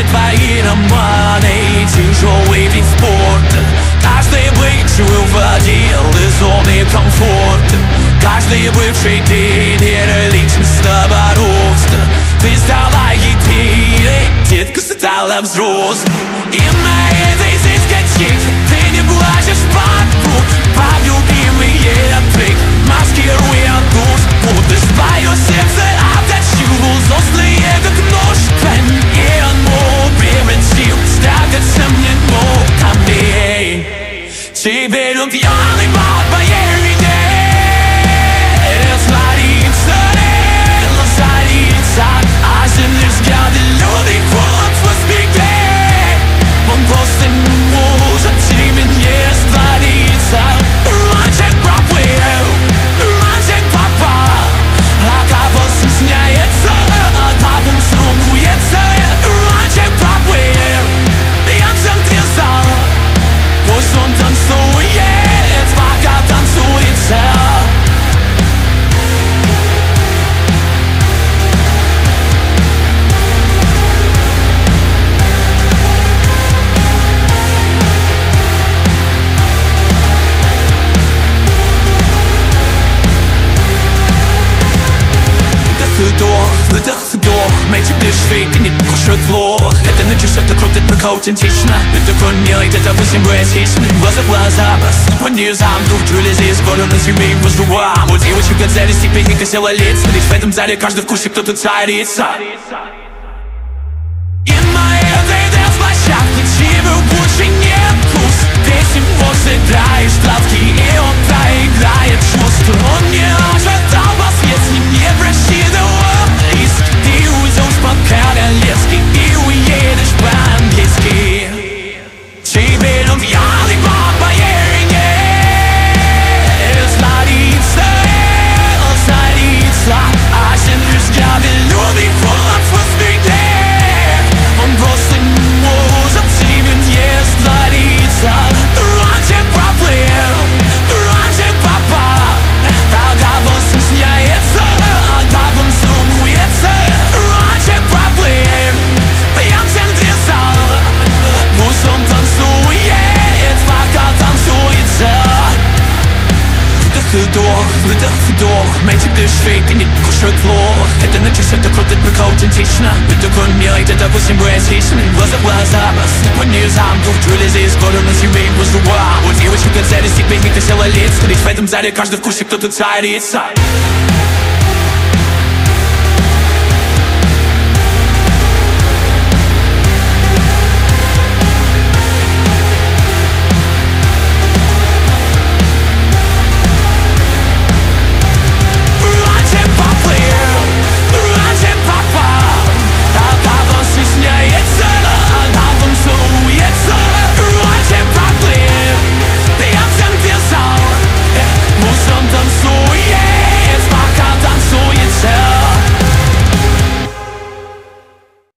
твои романы, тяжелый вид спорта. Каждый бывший уводил из зоны комфорта. Каждый бывший тренер личностного роста. Ты стала единой, детка стала взрослой. И на этой дискотеке ты не плачешь под под любимые трек, маскируя душ. Будешь твое сердце отточил, взрослый как нож. Твои оно превратил, стягаться мне ногами. Теперь он пьяный по твоей вине. Азимные взгляды, люди, холод в спине. Он просто не может тебе не раствориться. Раньше проплыл, раньше попал, а кого стесняется, а потом срубуется. Раньше проплыл, я в центре зала. Пусть он танцует, пока танцуется. Вдох, медленно швейк, ты не кушает плохо. Это на часах так крутит, так аутентично. Ты такой милый, где-то 8 братичный. Глаза в глаза, по низам, дух чули здесь, года на себе и воздухам. У девочек отзали степень, не хотела лица. Ведь в этом зале каждый вкусе кто-то царица. И на этой дэнс-площадке тебе больше нет вкус. Песен после играешь травки, и он проиграет чувства. Он не ожидал вас, если не просчитывал риск. Ты уйдешь по-королевски и уедешь по-английски. Теперь он пьяный по твоей вине. Царица, азимные взгляды, люди, холод в спине. Он просто не может тебе не раствориться. Раньше проплыл, раньше попал, тогда он стесняется, а потом сумуется. Раньше проплыл, я в центре зала. Пусть он танцует, пока танцуется. Выдох, вдох, медик дышит, ты не кушает плохо. Это на часах так крутит, так аутентично. Ты такой милый, где-то 8 братичный. Глаза в глаза, по низам, дух чули здесь, года на себе и воздухам. У девочек отзали степень, не хотела лица. Ведь в этом зале каждый вкусе кто-то царица.